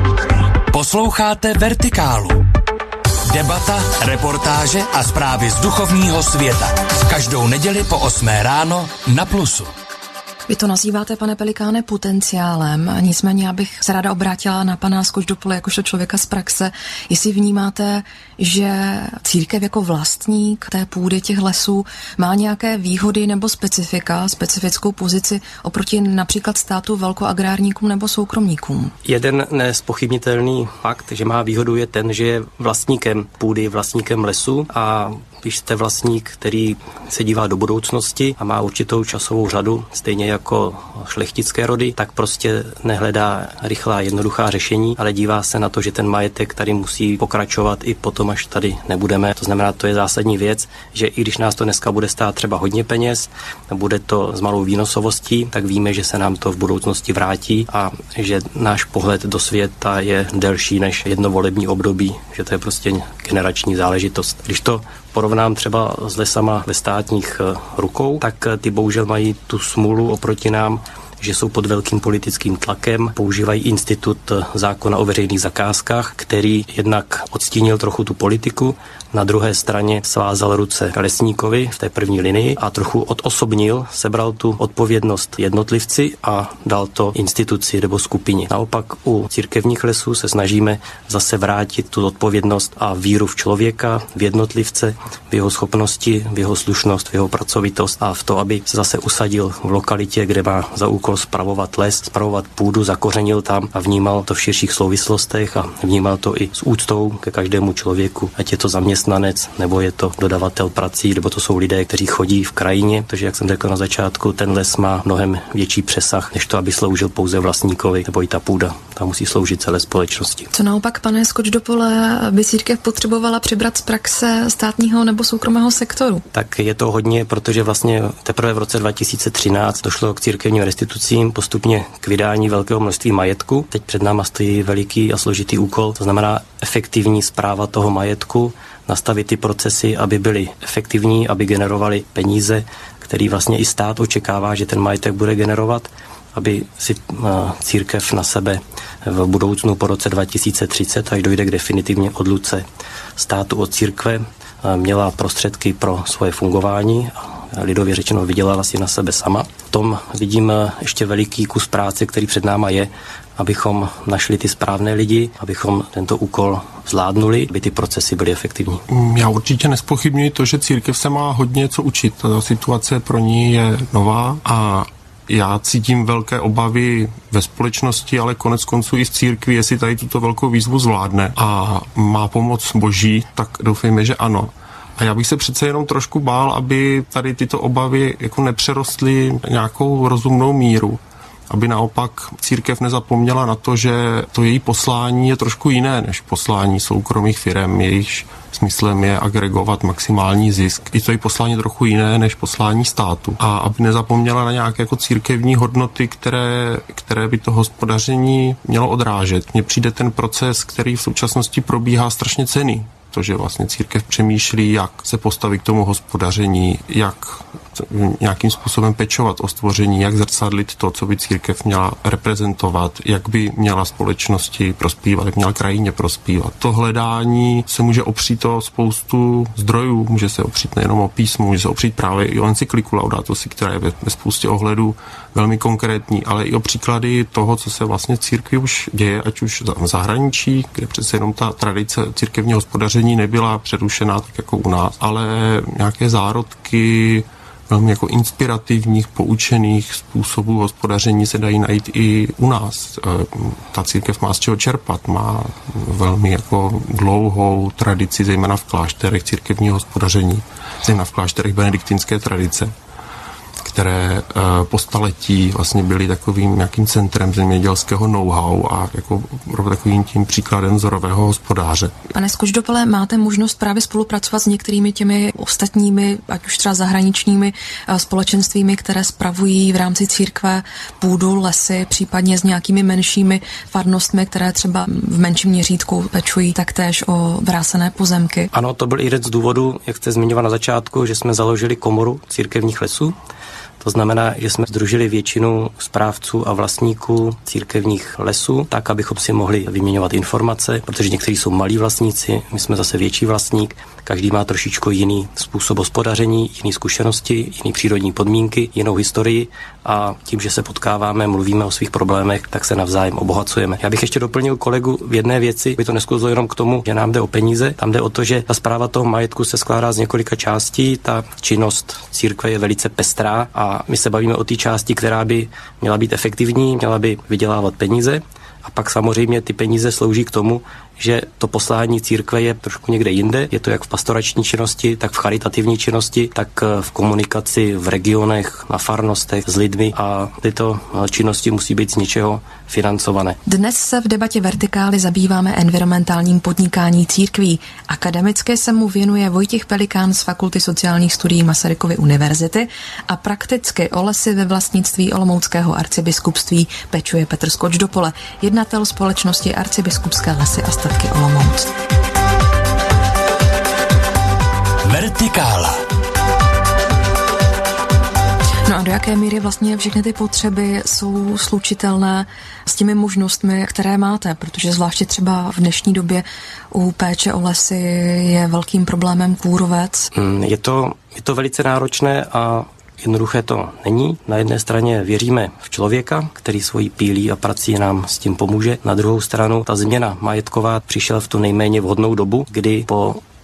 Posloucháte Vertikálu. Debata, reportáže a zprávy z duchovního světa. Každou neděli po 8 ráno na Plusu. Vy to nazýváte, pane Pelikáne, potenciálem, nicméně já bych se ráda obrátila na pana Skočdopole jakožto člověka z praxe. Jestli vnímáte, že církev jako vlastník té půdy, těch lesů má nějaké výhody nebo specifickou pozici oproti například státu, velkoagrárníkům nebo soukromníkům? Jeden nezpochybnitelný fakt, že má výhodu, je ten, že je vlastníkem půdy, vlastníkem lesu a když jste vlastník, který se dívá do budoucnosti a má určitou časovou řadu, stejně jako šlechtické rody, tak prostě nehledá rychlá, jednoduchá řešení, ale dívá se na to, že ten majetek tady musí pokračovat i potom, až tady nebudeme. To znamená, to je zásadní věc, že i když nás to dneska bude stát třeba hodně peněz, bude to s malou výnosovostí, tak víme, že se nám to v budoucnosti vrátí a že náš pohled do světa je delší než jedno volební období, že to je prostě generační záležitost. Když to porovnám třeba s lesama ve státních rukou, tak ty bohužel mají tu smůlu oproti nám, že jsou pod velkým politickým tlakem, používají institut zákona o veřejných zakázkách, který jednak odstínil trochu tu politiku, na druhé straně svázal ruce lesníkovi v té první linii a trochu odosobnil, sebral tu odpovědnost jednotlivci a dal to instituci nebo skupině. Naopak u církevních lesů se snažíme zase vrátit tu odpovědnost a víru v člověka, v jednotlivce, v jeho schopnosti, v jeho slušnost, v jeho pracovitost a v to, aby se zase usadil v lokalitě, kde má za úkol úkol spravovat les, spravovat půdu, zakořenil tam a vnímal to v širších souvislostech a vnímal to i s úctou ke každému člověku, ať je to zaměstnanec, nebo je to dodavatel prací, nebo to jsou lidé, kteří chodí v krajině, protože jak jsem řekl na začátku, ten les má mnohem větší přesah, než to, aby sloužil pouze vlastníkovi, nebo i ta půda. Ta musí sloužit celé společnosti. Co naopak, pane Skočdopole, by církev potřebovala přibrat z praxe státního nebo soukromého sektoru? Tak je to hodně, protože vlastně teprve v roce 2013 došlo k církevním restitucím, postupně k vydání velkého množství majetku. Teď před náma stojí veliký a složitý úkol, to znamená efektivní správa toho majetku, nastavit ty procesy, aby byly efektivní, aby generovaly peníze, který vlastně i stát očekává, že ten majetek bude generovat, aby si církev na sebe v budoucnu po roce 2030, až dojde k definitivně odluce státu od církve, měla prostředky pro svoje fungování, lidově řečeno vydělala si na sebe sama. V tom vidím ještě veliký kus práce, který před náma je, abychom našli ty správné lidi, abychom tento úkol zvládnuli, aby ty procesy byly efektivní. Já určitě nespochybňuji to, že církev se má hodně co učit. Ta situace pro ní je nová a já cítím velké obavy ve společnosti, ale konec konců i v církvi, jestli tady tuto velkou výzvu zvládne a má pomoc Boží, tak doufejme, že ano. A já bych se přece jenom trošku bál, aby tady tyto obavy jako nepřerostly nějakou rozumnou míru. Aby naopak církev nezapomněla na to, že to její poslání je trošku jiné než poslání soukromých firem, jejichž smyslem je agregovat maximální zisk. I to její poslání je trochu jiné než poslání státu. A aby nezapomněla na nějaké jako církevní hodnoty, které by to hospodaření mělo odrážet. Mně přijde ten proces, který v současnosti probíhá, strašně cenný. To, že vlastně církev přemýšlí, jak se postavit k tomu hospodaření, jak nějakým způsobem pečovat o stvoření, jak zrcadlit to, co by církev měla reprezentovat, jak by měla společnosti prospívat, jak měla krajině prospívat. To hledání se může opřít o spoustu zdrojů, může se opřít nejenom o písmu, může se opřít právě i o encykliku Laudato Si, která je ve spoustě ohledů velmi konkrétní, ale i o příklady toho, co se vlastně v církvi už děje, ať už v zahraničí, kde přece jenom ta tradice církevního hospodaření nebyla přerušená tak jako u nás, ale nějaké zárodky velmi jako inspirativních, poučených způsobů hospodaření se dají najít i u nás. Ta církev má z čeho čerpat, má velmi jako dlouhou tradici, zejména v klášterech církevního hospodaření, zejména v klášterech benediktinské tradice, které po staletí vlastně byly takovým nějakým centrem zemědělského know-how a jako takovým tím příkladem vzorového hospodáře. Pane Skočdopole, máte možnost právě spolupracovat s některými těmi ostatními, ať už třeba zahraničními společenstvími, které spravují v rámci církve půdu, lesy, případně s nějakými menšími farnostmi, které třeba v menším měřítku pečují taktéž o vrácené pozemky? Ano, to byl i jeden z důvodů, jak jste zmiňoval na začátku, že jsme založili komoru církevních lesů. To znamená, že jsme sdružili většinu správců a vlastníků církevních lesů, tak, abychom si mohli vyměňovat informace, protože někteří jsou malí vlastníci, my jsme zase větší vlastník, každý má trošičku jiný způsob hospodaření, jiné zkušenosti, jiné přírodní podmínky, jinou historii a tím, že se potkáváme, mluvíme o svých problémech, tak se navzájem obohacujeme. Já bych ještě doplnil kolegu v jedné věci, by to nesklouzlo jenom k tomu, že nám jde o peníze, tam jde o to, že ta správa toho majetku se skládá z několika částí, ta činnost církve je velice pestrá a my se bavíme o té části, která by měla být efektivní, měla by vydělávat peníze a pak samozřejmě ty peníze slouží k tomu, že to poslání církve je trošku někde jinde. Je to jak v pastorační činnosti, tak v charitativní činnosti, tak v komunikaci v regionech, na farnostech s lidmi a tyto činnosti musí být z něčeho financované. Dnes se v debatě Vertikály zabýváme environmentálním podnikání církví. Akademicky se mu věnuje Vojtěch Pelikán z Fakulty sociálních studií Masarykovy univerzity a prakticky o lesy ve vlastnictví Olomouckého arcibiskupství pečuje Petr Skočdopole, jednatel společnosti Arcibiskupské lesy a statky Olomouc. Vertikála. No a do jaké míry vlastně všechny ty potřeby jsou slučitelné s těmi možnostmi, které máte, protože zvláště třeba v dnešní době u péče o lesy je velkým problémem kůrovec. Je to velice náročné a jednoduché to není. Na jedné straně věříme v člověka, který svojí pílí a prací nám s tím pomůže. Na druhou stranu ta změna majetková přišla v tu nejméně vhodnou dobu, kdy po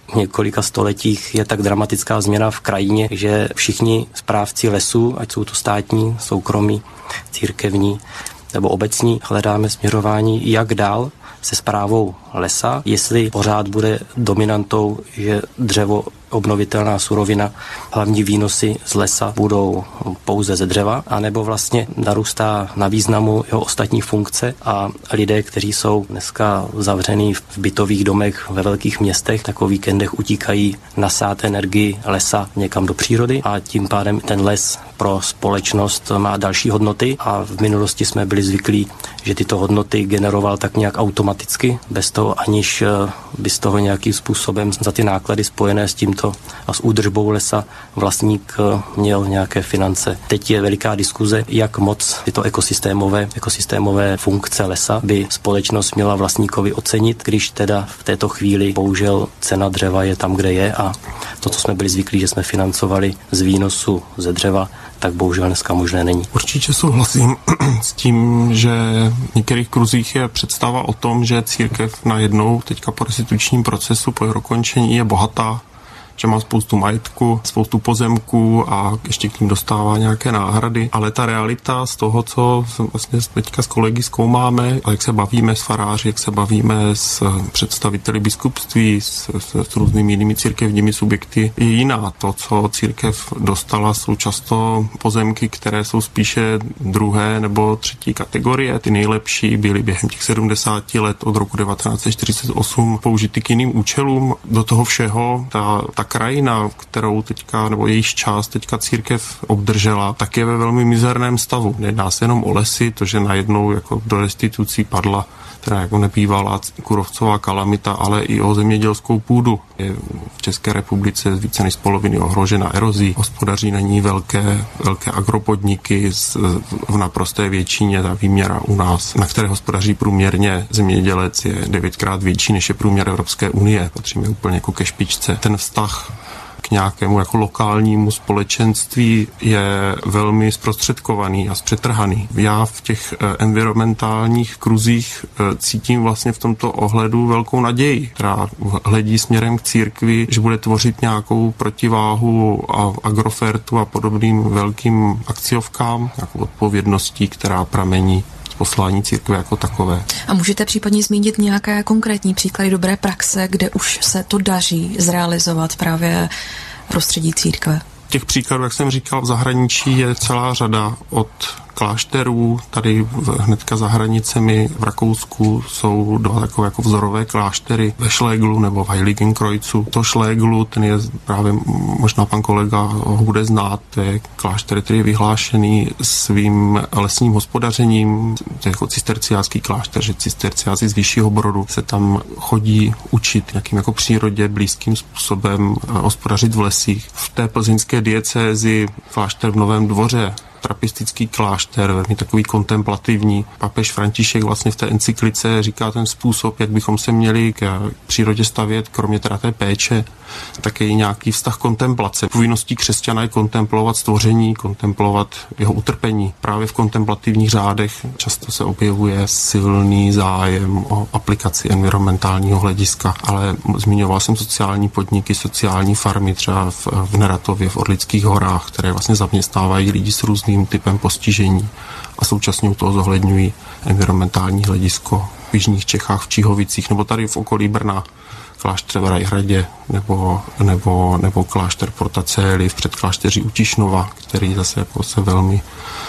několika stoletích je tak dramatická změna v krajině, že všichni správci lesů, ať jsou to státní, soukromí, církevní nebo obecní, hledáme směrování, jak dál se správou lesa, jestli pořád bude dominantou, že dřevo obnovitelná surovina, hlavní výnosy z lesa budou pouze ze dřeva, anebo vlastně narůstá na významu jeho ostatní funkce a lidé, kteří jsou dneska zavřený v bytových domech ve velkých městech, tak o víkendech utíkají nasát energii lesa někam do přírody a tím pádem ten les pro společnost má další hodnoty a v minulosti jsme byli zvyklí, že tyto hodnoty generoval tak nějak automaticky, bez toho aniž by z toho nějakým způsobem za ty náklady spojené s tímto a s údržbou lesa vlastník měl nějaké finance. Teď je veliká diskuze, jak moc tyto ekosystémové funkce lesa by společnost měla vlastníkovi ocenit, když teda v této chvíli bohužel cena dřeva je tam, kde je a to, co jsme byli zvyklí, že jsme financovali z výnosu ze dřeva, tak bohužel dneska možné není. Určitě souhlasím s tím, že v některých kruzích je představa o tom, že církev najednou teďka po restitučním procesu, po jeho dokončení je bohatá, že má spoustu majetku, spoustu pozemků a ještě k ním dostává nějaké náhrady, ale ta realita z toho, co vlastně teďka s kolegy zkoumáme, a jak se bavíme s faráři, jak se bavíme s představiteli biskupství, s různými jinými církevními subjekty, je jiná. To, co církev dostala, jsou často pozemky, které jsou spíše druhé nebo třetí kategorie. Ty nejlepší byly během těch 70 let od roku 1948 použity k jiným účelům. Do toho všeho ta krajina, kterou teďka, nebo jejíž část teďka církev obdržela, tak je ve velmi mizerném stavu. Nedá se jenom o lesy, to, že najednou jako do restitucí padla teda jako nebývalá kůrovcová kalamita, ale i o zemědělskou půdu. Je v České republice více než z poloviny ohrožena erozí. Hospodaří na ní velké agropodniky v naprosté většině. Ta výměra u nás, na které hospodaří průměrně zemědělec, je 9krát větší, než je průměr Evropské unie. Patříme úplně jako ke špičce. Ten vztah k nějakému jako lokálnímu společenství je velmi zprostředkovaný a zpřetrhaný. Já v těch environmentálních kruzích cítím vlastně v tomto ohledu velkou naději, která hledí směrem k církvi, že bude tvořit nějakou protiváhu a Agrofertu a podobným velkým akciovkám, nějakou odpovědností, která pramení poslání církve jako takové. A můžete případně zmínit nějaké konkrétní příklady dobré praxe, kde už se to daří zrealizovat právě prostředí církve? Těch příkladů, jak jsem říkal, v zahraničí je celá řada od klášterů. Tady hnedka za hranicemi v Rakousku jsou dva takové jako vzorové kláštery ve Schlegelu nebo v Heiligenkreuzu. To Schlegelu, ten je právě, možná pan kolega ho bude znát, to je klášter, který je vyhlášený svým lesním hospodařením. To je jako cisterciácký klášter, že cisterciáci z Vyššího Brodu se tam chodí učit nějakým jako přírodě blízkým způsobem hospodařit v lesích. V té plzeňské diecézi klášter v Novém Dvoře, trapistický klášter, velmi takový kontemplativní. Papež František vlastně v té encyklice říká ten způsob, jak bychom se měli k přírodě stavět, kromě teda té péče, také i nějaký vztah kontemplace. Povinností křesťana je kontemplovat stvoření, kontemplovat jeho utrpení. Právě v kontemplativních řádech často se objevuje silný zájem o aplikaci environmentálního hlediska, ale zmiňoval jsem sociální podniky, sociální farmy třeba v Neratově, v Orlických horách, které vlastně zaměstnávají lidi s různým typem postižení a současně u toho zohledňují environmentální hledisko v jižních Čechách, v Číhovicích nebo tady v okolí Brna. Klášter v Rajhradě nebo klášter Porta Coeli v předklášteří u Tišnova, který zase jako se velmi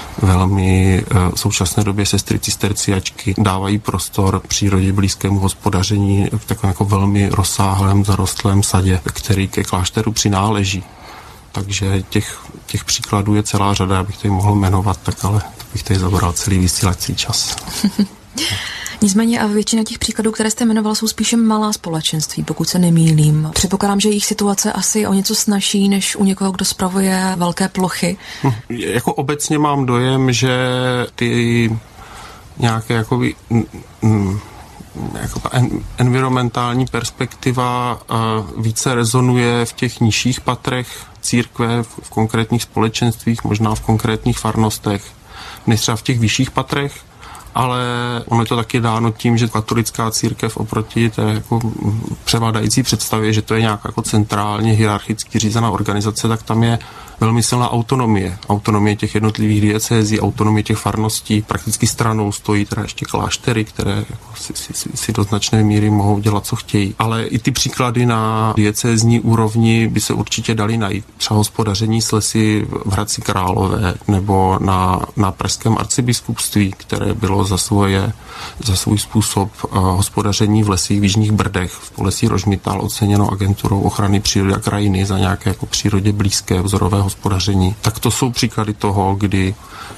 v současné době sestry cisterciačky dávají prostor přírodě blízkému hospodaření v takovém jako velmi rozsáhlém zarostlém sadě, který ke klášteru přináleží. Takže těch příkladů je celá řada, abych tady mohl jmenovat, tak ale bych tady zabral celý vysílací čas. Nicméně a většina těch příkladů, které jste jmenoval, jsou spíše malá společenství, pokud se nemýlím. Předpokládám, že jejich situace asi o něco snazší než u někoho, kdo spravuje velké plochy. Jako obecně mám dojem, že ty nějaké jakoby jako ta environmentální perspektiva více rezonuje v těch nižších patrech církve, v konkrétních společenstvích, možná v konkrétních farnostech, než třeba v těch vyšších patrech. ale ono je to taky dáno tím, že katolická církev oproti té jako převládající představě, že to je nějaká jako centrálně hierarchicky řízená organizace, tak tam je velmi silná autonomie. Autonomie těch jednotlivých diecézí, autonomie těch farností. Prakticky stranou stojí teda ještě kláštery, které jako si do značné míry mohou dělat, co chtějí. Ale i ty příklady na diecézní úrovni by se určitě dali najít. Třeba hospodaření s lesy v Hradci Králové nebo na pražském arcibiskupství, které bylo za svůj způsob hospodaření v lesích v Jižních Brdech, v Polesí Rožmitál oceněno agenturou ochrany přírody a krajiny za nějaké jako přírodě blízké vzorové hospodaření. Tak to jsou příklady toho, kdy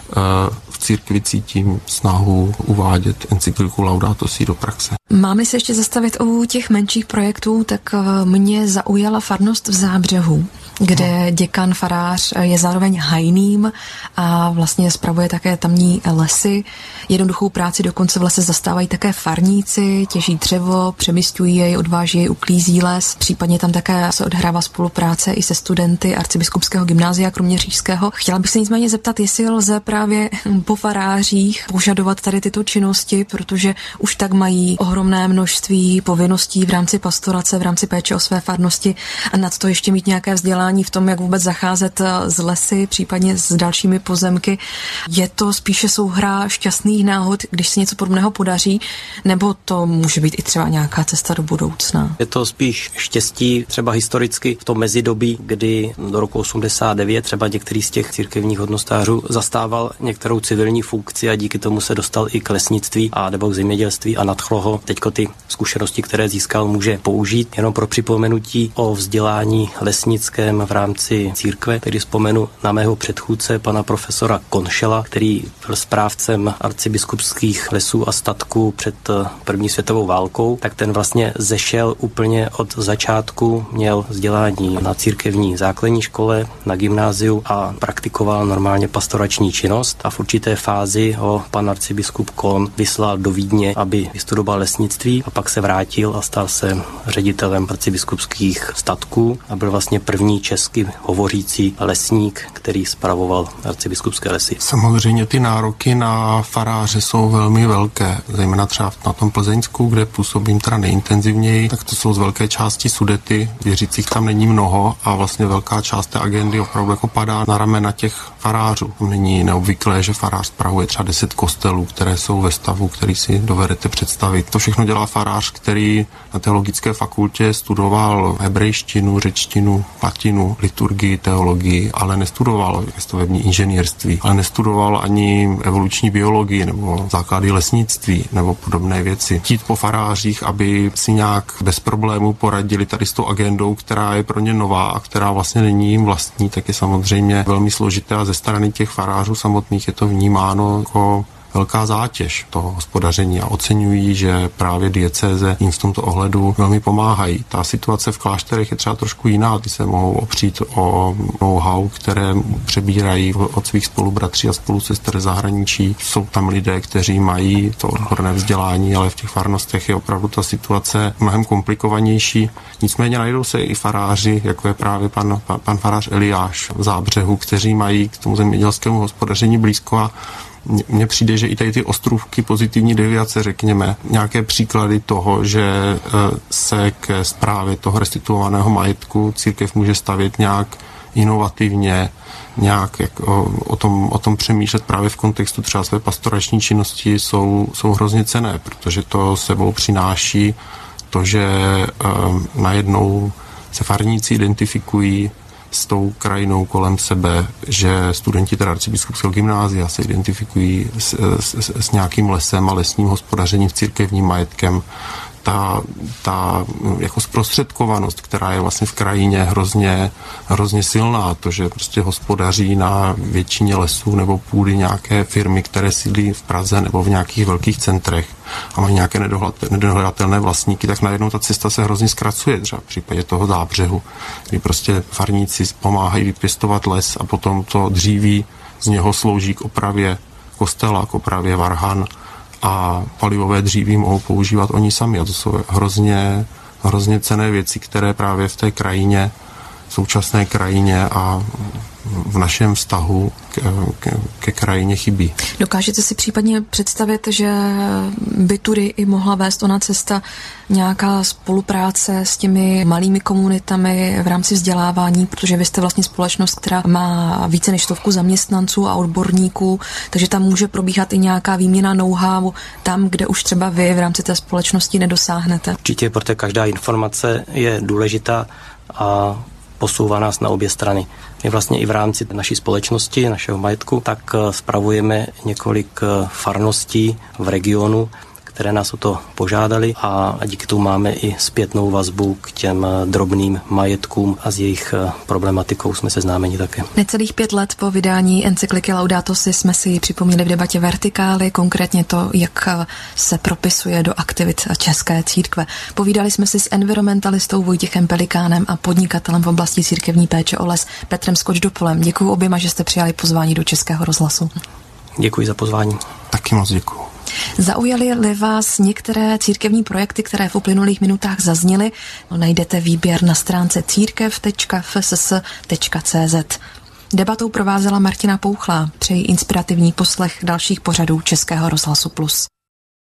v církvi cítím snahu uvádět encykliku Laudato Si do praxe. Máme se ještě zastavit u těch menších projektů, tak mě zaujala farnost v Zábřehu, kde děkan farář je zároveň hajným a vlastně spravuje také tamní lesy. Jednoduchou práci dokonce v lese zastávají také farníci, těží dřevo, přemysťují jej, odváží jej, uklízí les. Případně tam také se odhrává spolupráce i se studenty Arcibiskupského gymnázia kroměřížského. Chtěla bych se nicméně zeptat, jestli lze právě po farářích požadovat tady tyto činnosti, protože už tak mají ohromné množství povinností v rámci pastorace, v rámci péče o své farnosti a nad to ještě mít nějaké vzdělání v tom, jak vůbec zacházet s lesy, případně s dalšími pozemky. Je to spíše souhra šťastných náhod, když se něco podobného podaří, nebo to může být i třeba nějaká cesta do budoucna? Je to spíš štěstí, třeba historicky v tom mezidobí, kdy do roku 89 třeba některý z těch církevních hodnostářů zastával některou civilní funkci a díky tomu se dostal i k lesnictví a nebo k zemědělství a nadchlo ho. Teďko ty zkušenosti, které získal, může použít. Jenom pro připomenutí o vzdělání lesnickém v rámci církve, tedy vzpomenu na mého předchůdce, pana profesora Konšela, který byl správcem arcibiskupských lesů a statků před první světovou válkou, tak ten vlastně zešel úplně od začátku, měl vzdělání na církevní základní škole, na gymnáziu a praktikoval normálně pastorační činnost a v určité fázi ho pan arcibiskup Kohn vyslal do Vídně, aby vystudoval lesnictví a pak se vrátil a stal se ředitelem arcibiskupských statků a byl vlastně první česky hovořící lesník, který spravoval arcibiskupské lesy. Samozřejmě ty nároky na faráře jsou velmi velké, zejména třeba na tom Plzeňsku, kde působím teda nejintenzivněji, tak to jsou z velké části Sudety, věřících tam není mnoho a vlastně velká část té agendy opravdu jako padá na ramena těch farářů. Není neobvyklé, že farář spravuje třeba 10 kostelů, které jsou ve stavu, který si dovedete představit. To všechno dělá farář, který na teologické fakultě studoval hebrejštinu, řečtinu, latinu, liturgii, teologii, ale nestudoval stavební inženýrství, ale nestudoval ani evoluční biologii nebo základy lesnictví nebo podobné věci. Chtít po farářích, aby si nějak bez problémů poradili tady s tou agendou, která je pro ně nová a která vlastně není jim vlastní, tak je samozřejmě velmi složité a ze strany těch farářů samotných je to vnímáno jako velká zátěž toho hospodaření a oceňují, že právě diecéze jim v tomto ohledu velmi pomáhají. Ta situace v klášterech je třeba trošku jiná, ty se mohou opřít o know-how, které přebírají od svých spolubratří a spolusester zahraničí. Jsou tam lidé, kteří mají to odborné vzdělání, ale v těch farnostech je opravdu ta situace mnohem komplikovanější. Nicméně najdou se i faráři, jako je právě pan farář Eliáš v Zábřehu, kteří mají k tomu zemědělskému hospodaření blízko a mně přijde, že i tady ty ostrůvky pozitivní deviace, řekněme, nějaké příklady toho, že se ke správě toho restituovaného majetku církev může stavět nějak inovativně, nějak o tom přemýšlet právě v kontextu třeba své pastorační činnosti jsou hrozně cenné, protože to sebou přináší to, že najednou se farníci identifikují s tou krajinou kolem sebe, že studenti teda arcibiskupského gymnázia se identifikují s nějakým lesem a lesním hospodařením v církevním majetkem. Ta jako zprostředkovanost, která je vlastně v krajině hrozně silná, to, že prostě hospodaří na většině lesů nebo půdy nějaké firmy, které sídlí v Praze nebo v nějakých velkých centrech a mají nějaké nedohledatelné vlastníky, tak najednou ta cesta se hrozně zkracuje, třeba v případě toho Zábřehu, kdy prostě farníci pomáhají vypěstovat les a potom to dříví z něho slouží k opravě kostela, k opravě varhan a palivové dříví mohou používat oni sami. A to jsou hrozně cenné věci, které právě v té krajině, současné krajině a v našem vztahu ke krajině chybí. Dokážete si případně představit, že by tudy i mohla vést ona cesta nějaká spolupráce s těmi malými komunitami v rámci vzdělávání, protože vy jste vlastně společnost, která má více než 100 zaměstnanců a odborníků, takže tam může probíhat i nějaká výměna know-how tam, kde už třeba vy v rámci té společnosti nedosáhnete. Určitě, protože každá informace je důležitá a posouvá nás na obě strany. My vlastně i v rámci naší společnosti, našeho majetku, tak spravujeme několik farností v regionu, které nás o to požádali a díky tomu máme i zpětnou vazbu k těm drobným majetkům a s jejich problematikou jsme seznámeni také. Necelých 5 let po vydání encykliky Laudato Si jsme si připomněli v debatě Vertikály, konkrétně to, jak se propisuje do aktivit české církve. Povídali jsme si s environmentalistou Vojtěchem Pelikánem a podnikatelem v oblasti církevní péče o les Petrem Skočdopolem. Děkuji oběma, že jste přijali pozvání do Českého rozhlasu. Děkuji za pozvání. Taky moc děkuji. Zaujaly-li vás některé církevní projekty, které v uplynulých minutách zazněly? Najdete výběr na stránce církev.fss.cz. Debatou provázela Martina Pouchlá. Přeji inspirativní poslech dalších pořadů Českého rozhlasu Plus.